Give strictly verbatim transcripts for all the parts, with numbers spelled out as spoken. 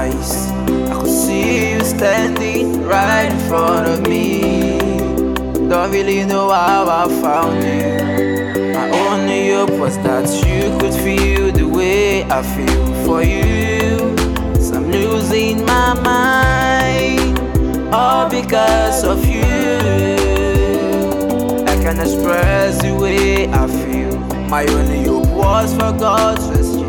eyes, I could see you standing right in front of me. Don't really know how I found you. My only hope was that you could feel the way I feel for you. So I'm losing my mind, all because of you. I can express the way I feel. My only hope was for God's rescue.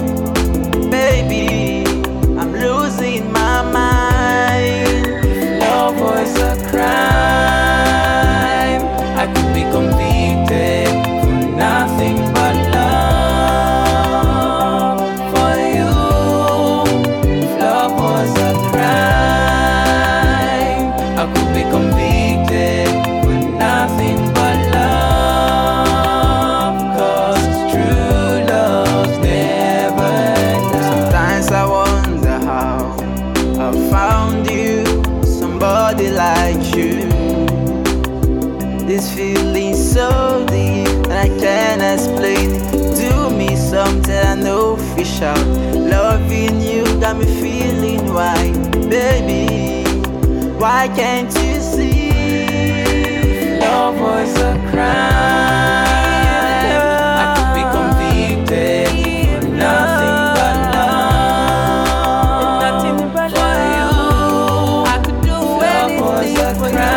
Baby, I'm losing my mind. If love was a crime, I could be convicted for nothing but love for you. If love was a crime, I could be convicted for nothing but love, 'cause true love never dies. Sometimes I wonder how I found you, somebody like you. This feeling so deep and I can't explain it. Do me something I know fish out. Loving you got me feeling why. Baby, why can't you see? Love was a crime, I could be convicted for nothing but love. For you, I could do anything for you.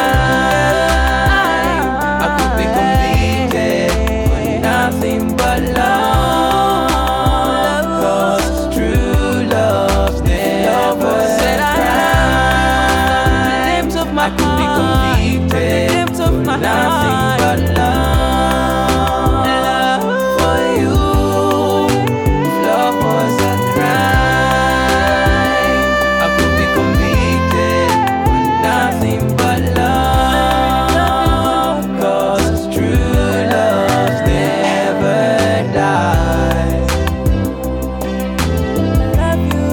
I could be convicted for nothing but love for you. If love was a crime, I could be convicted for nothing but love, 'cause true love never dies. Love you.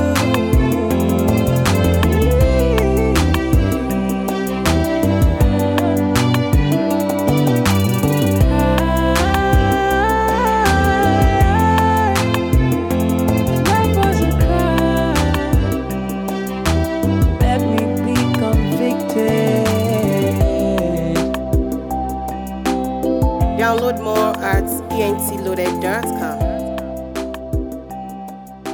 Download more at e n t loaded dot com.